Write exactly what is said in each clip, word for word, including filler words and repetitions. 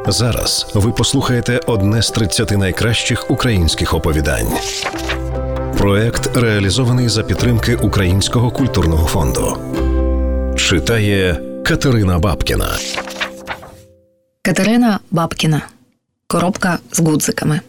Зараз ви послухаєте одне з тридцяти найкращих українських оповідань. Проект реалізований за підтримки Українського культурного фонду. Читає Катерина Бабкіна. Катерина Бабкіна. Коробка з гудзиками.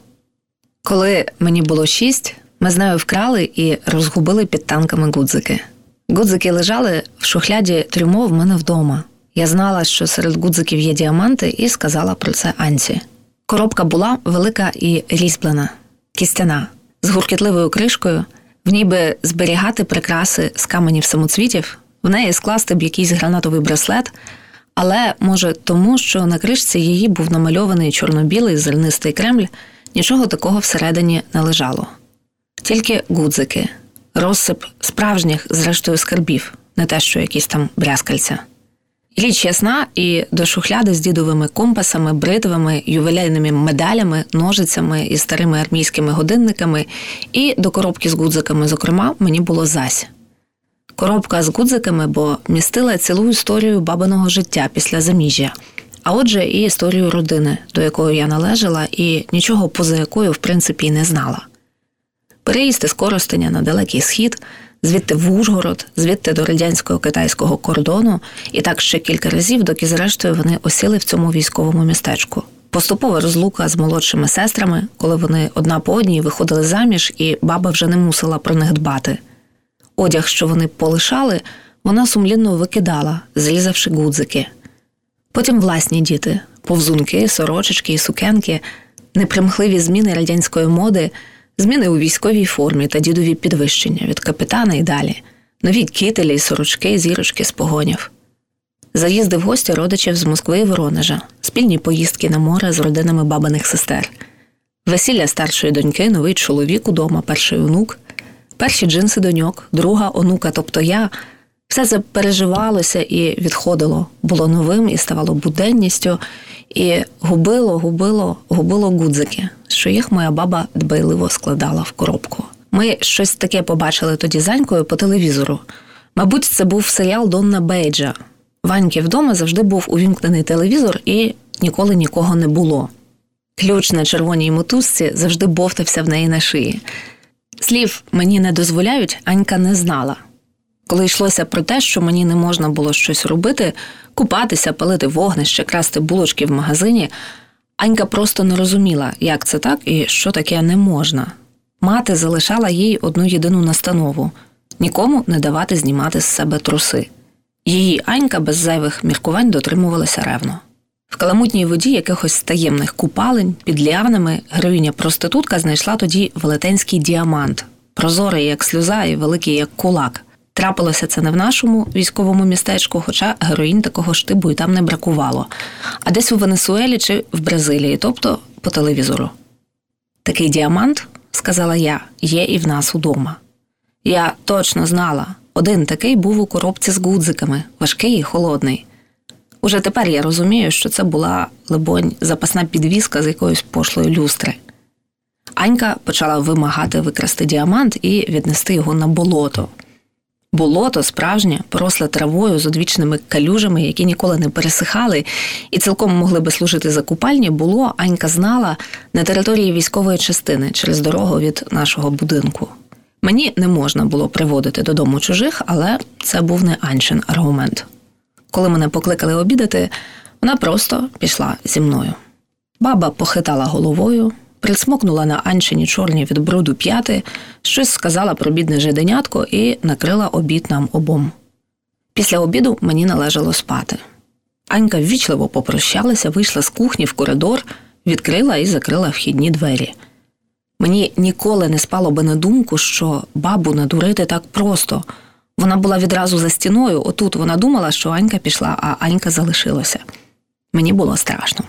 Коли мені було шість, ми з нею вкрали і розгубили під танками гудзики. Гудзики лежали в шухляді трюмо в мене вдома. Я знала, що серед гудзиків є діаманти, і сказала про це Анці. Коробка була велика і різьблена, кістяна, з гуркітливою кришкою, в ній би зберігати прикраси з каменів самоцвітів, в неї скласти б якийсь гранатовий браслет, але, може, тому, що на кришці її був намальований чорно-білий зеленистий Кремль, нічого такого всередині не лежало. Тільки гудзики, розсип справжніх, зрештою, скарбів, не те, що якісь там брязкальця. Річ ясна, і до шухляди з дідовими компасами, бритвами, ювілейними медалями, ножицями і старими армійськими годинниками, і до коробки з гудзиками, зокрема, мені було зась. Коробка з гудзиками, бо містила цілу історію бабиного життя після заміжжя, а отже і історію родини, до якої я належала і нічого поза якою, в принципі, і не знала. Переїзд із Коростеня на Далекий Схід, звідти в Ужгород, звідти до радянсько-китайського кордону, і так ще кілька разів, доки зрештою вони осіли в цьому військовому містечку. Поступова розлука з молодшими сестрами, коли вони одна по одній виходили заміж, і баба вже не мусила про них дбати. Одяг, що вони полишали, вона сумлінно викидала, зрізавши гудзики. Потім власні діти, повзунки, сорочечки і сукенки, непримхливі зміни радянської моди, зміни у військовій формі та дідові підвищення від капітана і далі, нові кітелі, сорочки, зірочки з погонів. Заїзди в гості родичів з Москви і Воронежа, спільні поїздки на море з родинами бабиних сестер, весілля старшої доньки, новий чоловік удома, перший онук, перші джинси доньок, друга онука, тобто я. Все це переживалося і відходило, було новим і ставало буденністю, і губило, губило, губило гудзики, що їх моя баба дбайливо складала в коробку. Ми щось таке побачили тоді з Анькою по телевізору. Мабуть, це був серіал Донна Бейджа. В Аньки вдома завжди був увімкнений телевізор і ніколи нікого не було. Ключ на червоній мотузці завжди бовтався в неї на шиї. Слів «мені не дозволяють» Анька не знала. Коли йшлося про те, що мені не можна було щось робити, купатися, палити вогнище, красти булочки в магазині, Анька просто не розуміла, як це так і що таке не можна. Мати залишала їй одну єдину настанову – нікому не давати знімати з себе труси. Її Анька без зайвих міркувань дотримувалася ревно. В каламутній воді якихось таємних купалень під ліанами героїня-проститутка знайшла тоді велетенський діамант, прозорий як сльоза і великий як кулак. Трапилося це не в нашому військовому містечку, хоча героїнь такого штибу і там не бракувало, а десь у Венесуелі чи в Бразилії, тобто по телевізору. «Такий діамант, – сказала я, – є і в нас удома». Я точно знала, один такий був у коробці з гудзиками, важкий і холодний. Уже тепер я розумію, що це була, либонь, запасна підвіска з якоїсь пошлої люстри. Анька почала вимагати викрасти діамант і віднести його на болото. Болото справжнє, поросле травою з одвічними калюжами, які ніколи не пересихали і цілком могли би служити за купальні, було, Анька знала, на території військової частини через дорогу від нашого будинку. Мені не можна було приводити додому чужих, але це був не Анчин аргумент. Коли мене покликали обідати, вона просто пішла зі мною. Баба похитала головою, присмокнула на Анчині чорні від бруду п'яти, щось сказала про бідне жиденятко і накрила обід нам обом. Після обіду мені належало спати. Анька ввічливо попрощалася, вийшла з кухні в коридор, відкрила і закрила вхідні двері. Мені ніколи не спало би на думку, що бабу надурити так просто. Вона була відразу за стіною, отут вона думала, що Анька пішла, а Анька залишилася. Мені було страшно.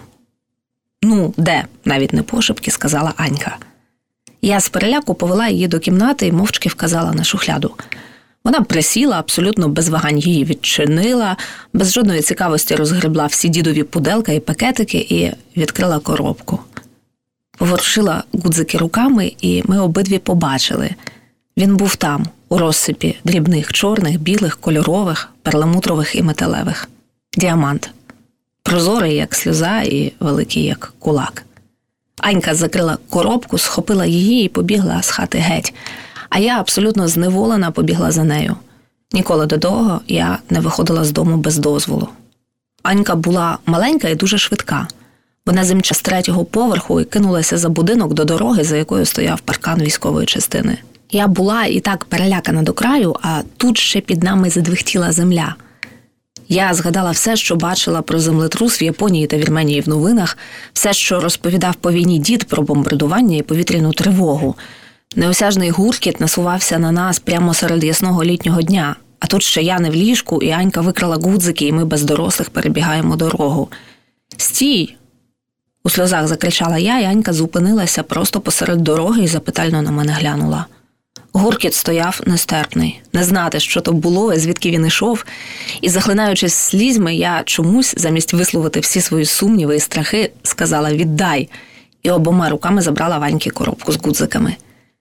«Ну, де?» – навіть не пошепки сказала Анька. Я з переляку повела її до кімнати і мовчки вказала на шухляду. Вона присіла, абсолютно без вагань її відчинила, без жодної цікавості розгребла всі дідові пуделка і пакетики і відкрила коробку. Поворушила гудзики руками, і ми обидві побачили. Він був там, у розсипі дрібних, чорних, білих, кольорових, перламутрових і металевих. Діамант. прозорий, як сльоза, і великий, як кулак. Анька закрила коробку, схопила її і побігла з хати геть. А я абсолютно зневолена побігла за нею. Ніколи до того я не виходила з дому без дозволу. Анька була маленька і дуже швидка. Вона зімчала з третього поверху і кинулася за будинок до дороги, за якою стояв паркан військової частини. Я була і так перелякана до краю, а тут ще під нами задвихтіла земля. Я згадала все, що бачила про землетрус в Японії та Вірменії в новинах, все, що розповідав по війні дід про бомбардування і повітряну тривогу. Неосяжний гуркіт насувався на нас прямо серед ясного літнього дня. А тут ще я не в ліжку, і Анька викрала гудзики, і ми без дорослих перебігаємо дорогу. «Стій!» У сльозах закричала я, і Анька зупинилася просто посеред дороги і запитально на мене глянула. Гуркіт стояв нестерпний. Не знати, що то було і звідки він ішов. І, захлинаючись слізьми, я чомусь, замість висловити всі свої сумніви і страхи, сказала «віддай!» і обома руками забрала в Аньки коробку з гудзиками.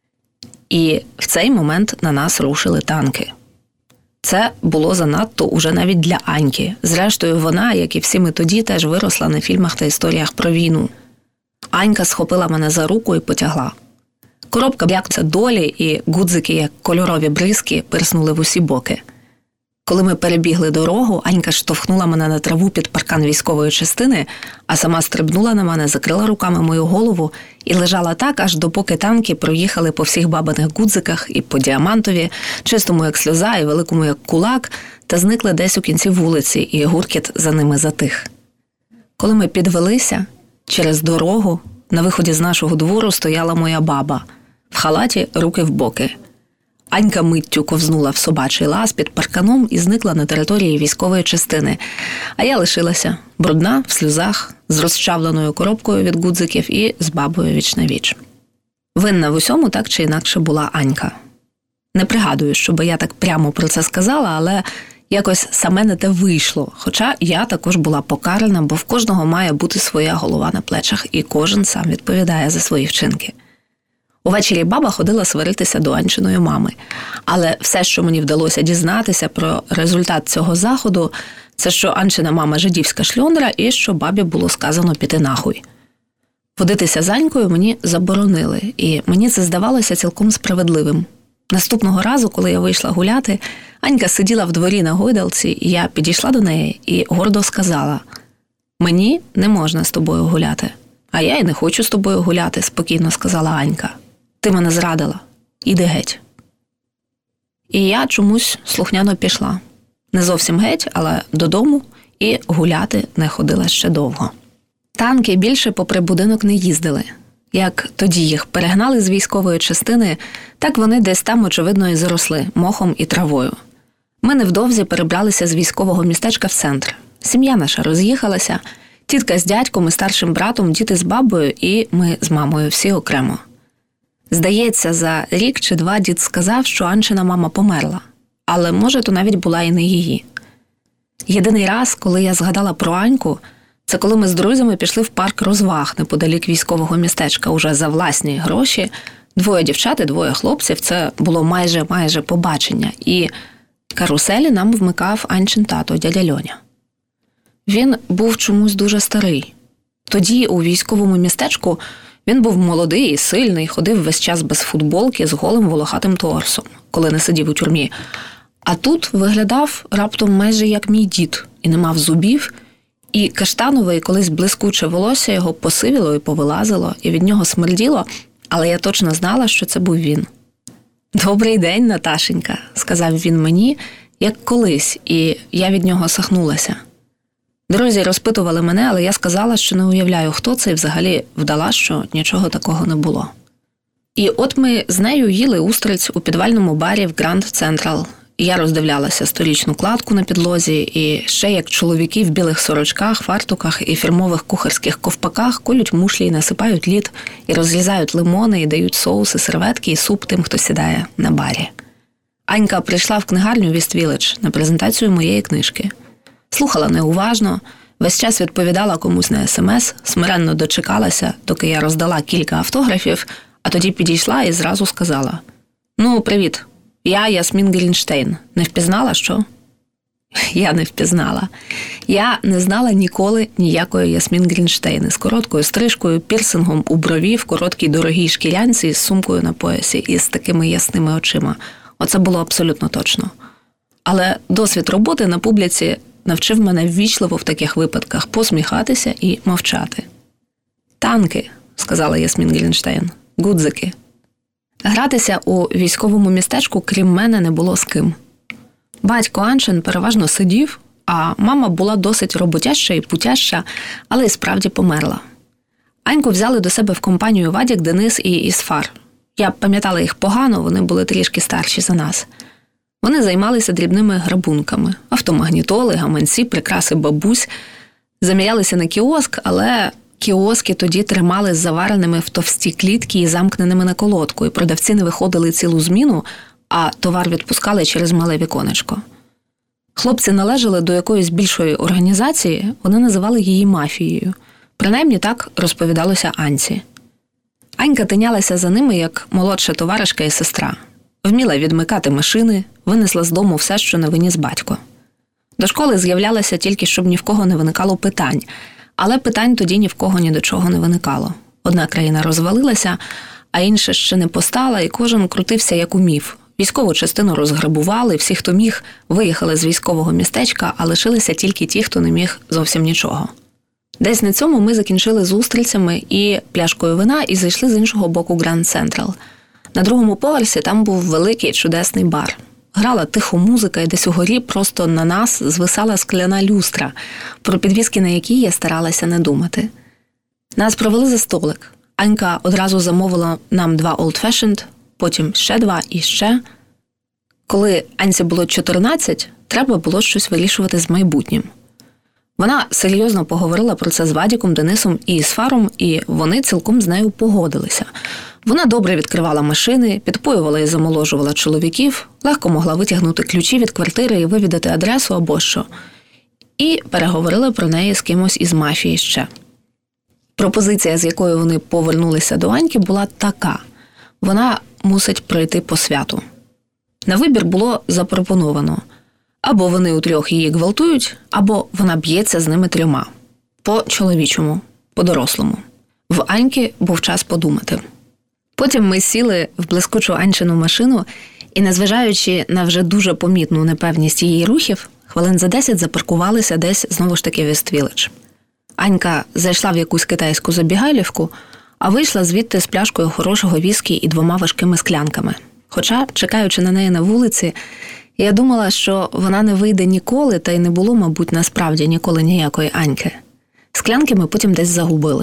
І в цей момент на нас рушили танки. Це було занадто уже навіть для Аньки. Зрештою, вона, як і всі ми тоді, теж виросла на фільмах та історіях про війну. Анька схопила мене за руку і потягла. Коробка б'якця долі, і гудзики, як кольорові бризки, пирснули в усі боки. Коли ми перебігли дорогу, Анька штовхнула мене на траву під паркан військової частини, а сама стрибнула на мене, закрила руками мою голову і лежала так, аж допоки танки проїхали по всіх бабиних гудзиках і по діамантові, чистому як сльоза і великому як кулак, та зникли десь у кінці вулиці, і гуркіт за ними затих. Коли ми підвелися, через дорогу, на виході з нашого двору стояла моя баба, в халаті, руки в боки. Анька миттю ковзнула в собачий лаз під парканом і зникла на території військової частини. А я лишилася, брудна, в сльозах, з розчавленою коробкою від гудзиків і з бабою віч-на-віч. Винна в усьому так чи інакше була Анька. Не пригадую, щоб я так прямо про це сказала, але якось саме не те вийшло. Хоча я також була покарана, бо в кожного має бути своя голова на плечах, і кожен сам відповідає за свої вчинки. Увечері баба ходила сваритися до Анчиної мами. Але все, що мені вдалося дізнатися про результат цього заходу, це що Анчина мама жидівська шльондра і що бабі було сказано піти нахуй. Водитися з Анькою мені заборонили, і мені це здавалося цілком справедливим. Наступного разу, коли я вийшла гуляти, Анька сиділа в дворі на гойдалці, і я підійшла до неї і гордо сказала: «Мені не можна з тобою гуляти». «А я й не хочу з тобою гуляти», – спокійно сказала Анька. «Ти мене зрадила. Іди геть». І я чомусь слухняно пішла. Не зовсім геть, але додому, і гуляти не ходила ще довго. Танки більше попри будинок не їздили. Як тоді їх перегнали з військової частини, так вони десь там, очевидно, і заросли мохом і травою. Ми невдовзі перебралися з військового містечка в центр. Сім'я наша роз'їхалася, тітка з дядьком і старшим братом, діти з бабою, і ми з мамою, всі окремо. Здається, за рік чи два дід сказав, що Анчина мама померла. Але, може, то навіть була і не її. Єдиний раз, коли я згадала про Аньку, це коли ми з друзями пішли в парк розваг неподалік військового містечка уже за власні гроші. Двоє дівчат і двоє хлопців, це було майже-майже побачення. І каруселі нам вмикав Анчин тато, дядя Льоня. Він був чомусь дуже старий. Тоді у військовому містечку він був молодий і сильний, ходив весь час без футболки з голим волохатим торсом, коли не сидів у тюрмі. А тут виглядав раптом майже як мій дід, і не мав зубів, і каштанове і колись блискуче волосся його посивіло і повилазило, і від нього смерділо, але я точно знала, що це був він. «Добрий день, Наташенька», – сказав він мені, як колись, і я від нього сахнулася. Друзі розпитували мене, але я сказала, що не уявляю, хто це, і взагалі вдала, що нічого такого не було. І от ми з нею їли устриць у підвальному барі в Гранд Централ. Я роздивлялася сторічну кладку на підлозі, і ще як чоловіки в білих сорочках, фартуках і фірмових кухарських ковпаках колють мушлі і насипають лід, і розрізають лимони, і дають соуси, серветки і суп тим, хто сідає на барі. Анька прийшла в книгарню Віст-Віледж на презентацію моєї книжки. Слухала неуважно, весь час відповідала комусь на смс, смиренно дочекалася, доки я роздала кілька автографів, а тоді підійшла і зразу сказала: «Ну, привіт, я Ясмін Грінштейн. Не впізнала, що?» Я не впізнала. Я не знала ніколи ніякої Ясмін Грінштейн з короткою стрижкою, пірсингом у брові, в короткій дорогій шкірянці з сумкою на поясі і з такими ясними очима. Оце було абсолютно точно. Але досвід роботи на публіці навчив мене ввічливо в таких випадках посміхатися і мовчати. «Танки», – сказала Ясмін Грінштейн, – «гудзики». Гратися у військовому містечку крім мене не було з ким. Батько Анчин переважно сидів, а мама була досить роботяща і путяща, але й справді померла. Аньку взяли до себе в компанію Вадік, Денис і Ісфар. Я пам'ятала їх погано, вони були трішки старші за нас. Вони займалися дрібними грабунками. Автомагнітоли, гаманці, прикраси бабусь. Замірялися на кіоск, але кіоски тоді тримали завареними в товсті клітки і замкненими на колодку, і продавці не виходили цілу зміну, а товар відпускали через мале віконечко. Хлопці належали до якоїсь більшої організації, вони називали її мафією. Принаймні так розповідалося Анці. Анька тинялася за ними, як молодша товаришка і сестра. Вміла відмикати машини, винесла з дому все, що не виніс батько. До школи з'являлася тільки, щоб ні в кого не виникало питань. Але питань тоді ні в кого ні до чого не виникало. Одна країна розвалилася, а інша ще не постала, і кожен крутився як умів. Військову частину розграбували, всі, хто міг, виїхали з військового містечка, а лишилися тільки ті, хто не міг зовсім нічого. Десь на цьому ми закінчили з устрільцями і пляшкою вина і зайшли з іншого боку Гранд Централ. На другому поверсі там був великий чудесний бар. Грала тихо музика, і десь угорі просто на нас звисала скляна люстра, про підвіски на якій я старалася не думати. Нас провели за столик. Анька одразу замовила нам два Old Fashioned, потім ще два і ще. Коли Анці було чотирнадцять, треба було щось вирішувати з майбутнім. Вона серйозно поговорила про це з Вадіком, Денисом і Ісфаром, і вони цілком з нею погодилися. Вона добре відкривала машини, підпоювала і замоложувала чоловіків, легко могла витягнути ключі від квартири і вивідати адресу або що. І переговорила про неї з кимось із мафії ще. Пропозиція, з якою вони повернулися до Аньки, була така. Вона мусить пройти по святу. На вибір було запропоновано. Або вони утрьох її гвалтують, або вона б'ється з ними трьома. По-чоловічому, по-дорослому. В Аньки був час подумати. Потім ми сіли в блискучу Анчину машину і, незважаючи на вже дуже помітну непевність її рухів, хвилин за десять запаркувалися десь знову ж таки в Іст-Віледж. Анька зайшла в якусь китайську забігайлівку, а вийшла звідти з пляшкою хорошого віскі і двома важкими склянками. Хоча, чекаючи на неї на вулиці, я думала, що вона не вийде ніколи, та й не було, мабуть, насправді ніколи ніякої Аньки. Склянки ми потім десь загубили.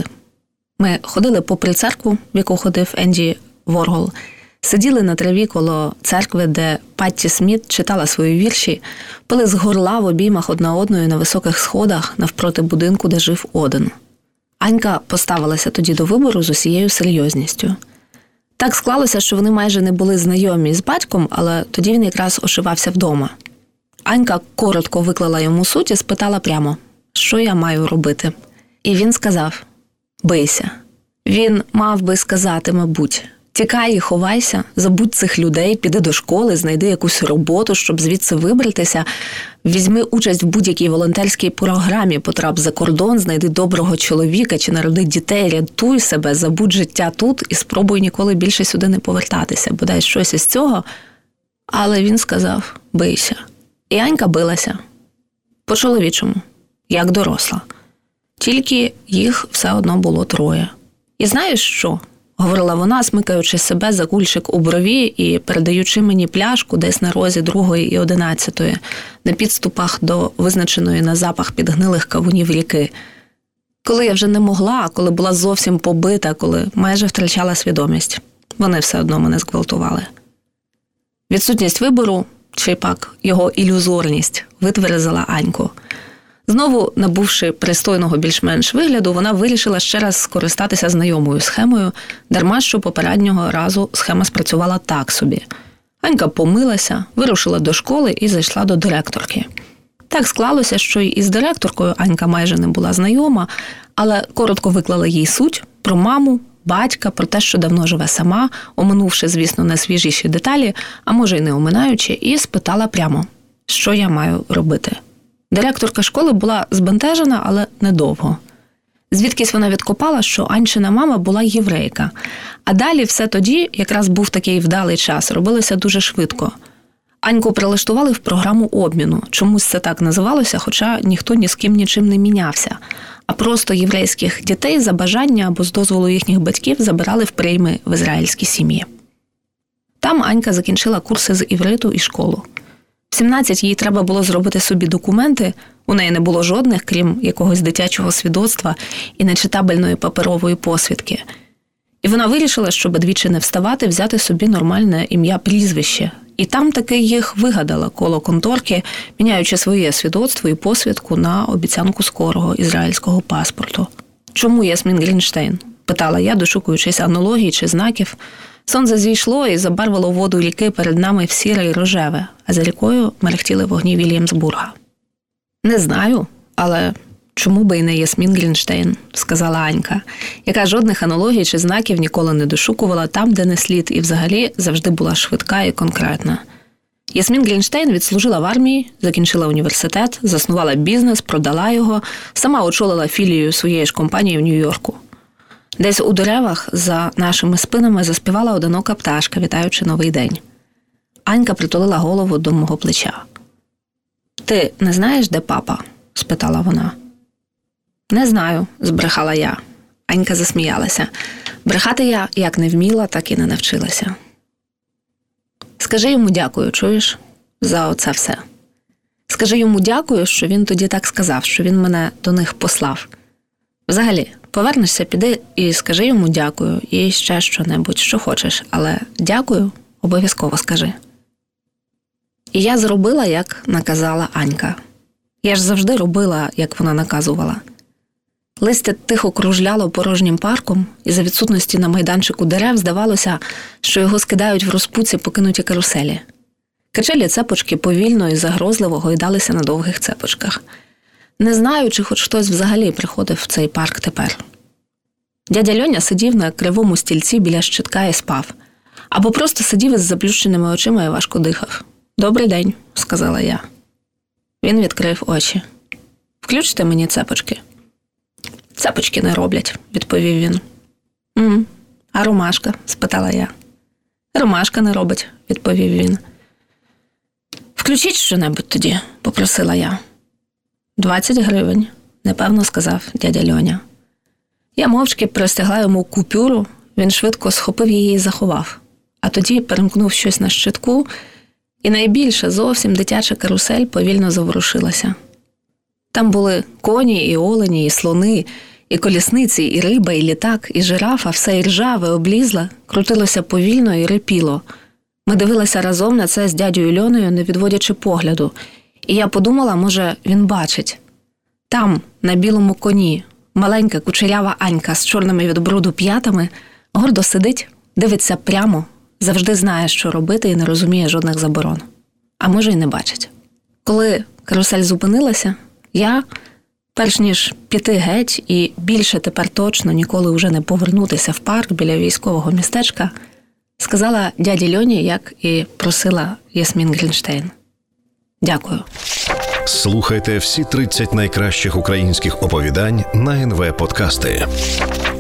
Ми ходили попри церкву, в яку ходив Енді Воргол, сиділи на траві коло церкви, де Патті Сміт читала свої вірші, пили з горла в обіймах одна одної на високих сходах навпроти будинку, де жив Оден. Анька поставилася тоді до вибору з усією серйозністю. Так склалося, що вони майже не були знайомі з батьком, але тоді він якраз ошивався вдома. Анька коротко виклала йому суть і спитала прямо, що я маю робити. І він сказав: бийся. Він мав би сказати, мабуть, тікай і ховайся, забудь цих людей, піди до школи, знайди якусь роботу, щоб звідси вибратися, візьми участь в будь-якій волонтерській програмі, потрап за кордон, знайди доброго чоловіка чи народи дітей, рятуй себе, забудь життя тут і спробуй ніколи більше сюди не повертатися, бодай щось із цього. Але він сказав: бийся. І Анька билася. По-чоловічому, як доросла. Тільки їх все одно було троє. І знаєш що? Говорила вона, смикаючи себе за кульчик у брові і передаючи мені пляшку десь на розі другої і одинадцятої, на підступах до визначеної на запах підгнилих кавунів ріки. Коли я вже не могла, коли була зовсім побита, коли майже втрачала свідомість, вони все одно мене зґвалтували. Відсутність вибору, чи пак його ілюзорність, витверзила Аньку. Знову, набувши пристойного більш-менш вигляду, вона вирішила ще раз скористатися знайомою схемою, дарма що попереднього разу схема спрацювала так собі. Анька помилася, вирушила до школи і зайшла до директорки. Так склалося, що й із директоркою Анька майже не була знайома, але коротко виклала їй суть про маму, батька, про те, що давно живе сама, оминувши, звісно, найсвіжіші деталі, а може й не оминаючи, і спитала прямо: що я маю робити. Директорка школи була збентежена, але недовго. Звідкись вона відкопала, що Анчина мама була єврейка. А далі все тоді, якраз був такий вдалий час, робилося дуже швидко. Аньку прилаштували в програму обміну. Чомусь це так називалося, хоча ніхто ні з ким нічим не мінявся. А просто єврейських дітей за бажання або з дозволу їхніх батьків забирали в прийми в ізраїльські сім'ї. Там Анька закінчила курси з івриту і школу. В сімнадцять їй треба було зробити собі документи, у неї не було жодних, крім якогось дитячого свідоцтва і нечитабельної паперової посвідки. І вона вирішила, щоб двічі не вставати, взяти собі нормальне ім'я-прізвище. І там таки їх вигадала коло конторки, міняючи своє свідоцтво і посвідку на обіцянку скорого ізраїльського паспорту. «Чому Ясмін Грінштейн?» – питала я, дошукуючись анологій чи знаків. Сонце зійшло і забарвило воду ріки перед нами в сіре й рожеве, а за рікою мерехтіли вогні Вільямсбурга. «Не знаю, але чому би і не Ясмін Грінштейн?» – сказала Анька, яка жодних аналогій чи знаків ніколи не дошукувала там, де не слід, і взагалі завжди була швидка і конкретна. Ясмін Грінштейн відслужила в армії, закінчила університет, заснувала бізнес, продала його, сама очолила філію своєї ж компанії в Нью-Йорку. Десь у деревах за нашими спинами заспівала одинока пташка, вітаючи новий день. Анька притулила голову до мого плеча. «Ти не знаєш, де папа?» – спитала вона. «Не знаю», – збрехала я. Анька засміялася. Брехати я як не вміла, так і не навчилася. «Скажи йому дякую, чуєш? За оце все. Скажи йому дякую, що він тоді так сказав, що він мене до них послав. Взагалі, повернешся, піди і скажи йому дякую, і ще що-небудь, що хочеш, але дякую обов'язково скажи». І я зробила, як наказала Анька. Я ж завжди робила, як вона наказувала. Листя тихо кружляло порожнім парком, і за відсутності на майданчику дерев здавалося, що його скидають в розпуці покинуті каруселі. Качелі цепочки повільно і загрозливо гойдалися на довгих цепочках. Не знаю, чи хоч хтось взагалі приходив в цей парк тепер. Дядя Льоня сидів на кривому стільці біля щитка і спав. Або просто сидів із заплющеними очима і важко дихав. «Добрий день», – сказала я. Він відкрив очі. «Включте мені цепочки». «Цепочки не роблять», – відповів він. «М-м, а ромашка?» – спитала я. «Ромашка не робить», – відповів він. «Включіть що-небудь тоді», – попросила я. «Двадцять гривень», – непевно сказав дядя Льоня. Я мовчки простягла йому купюру, він швидко схопив її і заховав. А тоді перемкнув щось на щитку, і найбільша зовсім дитяча карусель повільно заворушилася. Там були коні, і олені, і слони, і колісниці, і риба, і літак, і жирафа, все і ржаве, облізле, крутилося повільно і рипіло. Ми дивилися разом на це з дядею Льонею, не відводячи погляду. І я подумала, може, він бачить. Там, на білому коні, маленька кучерява Анька з чорними від бруду п'ятами гордо сидить, дивиться прямо, завжди знає, що робити і не розуміє жодних заборон. А може, й не бачить. Коли карусель зупинилася, я, перш ніж піти геть і більше тепер точно ніколи вже не повернутися в парк біля військового містечка, сказала дяді Льоні, як і просила Ясмін Грінштейн. «Дякую». Слухайте всі тридцять найкращих українських оповідань на ен ве Подкасти.